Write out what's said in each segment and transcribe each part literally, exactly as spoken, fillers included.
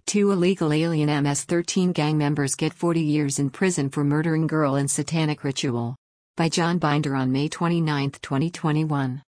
Two illegal alien M S thirteen gang members get forty years in prison for murdering girl in satanic ritual. By John Binder on May twenty-ninth, twenty twenty-one.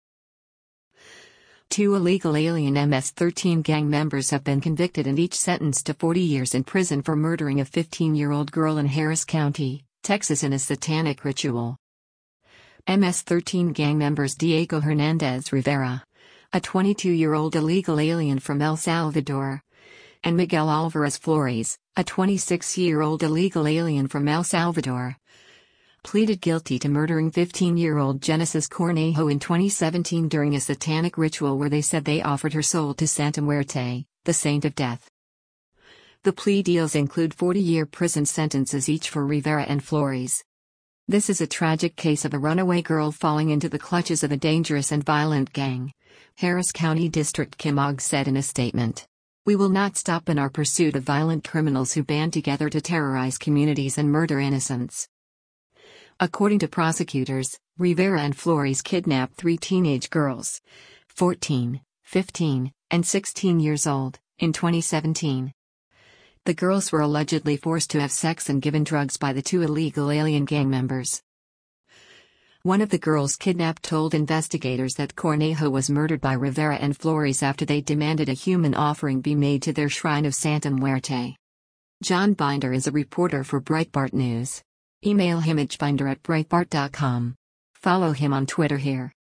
Two illegal alien M S thirteen gang members have been convicted and each sentenced to forty years in prison for murdering a fifteen-year-old girl in Harris County, Texas in a satanic ritual. M S thirteen gang members Diego Hernandez Rivera, a twenty-two-year-old illegal alien from El Salvador, and Miguel Alvarez Flores, a twenty-six-year-old illegal alien from El Salvador, pleaded guilty to murdering fifteen-year-old Genesis Cornejo in twenty seventeen during a satanic ritual where they said they offered her soul to Santa Muerte, the saint of death. The plea deals include forty-year prison sentences each for Rivera and Flores. This is a tragic case of a runaway girl falling into the clutches of a dangerous and violent gang, Harris County District Kim Ogg said in a statement. We will not stop in our pursuit of violent criminals who band together to terrorize communities and murder innocents. According to prosecutors, Rivera and Flores kidnapped three teenage girls, fourteen, fifteen, and sixteen years old, in twenty seventeen. The girls were allegedly forced to have sex and given drugs by the two illegal alien gang members. One of the girls kidnapped told investigators that Cornejo was murdered by Rivera and Flores after they demanded a human offering be made to their shrine of Santa Muerte. John Binder is a reporter for Breitbart News. Email him at binder at breitbart dot com. Follow him on Twitter here.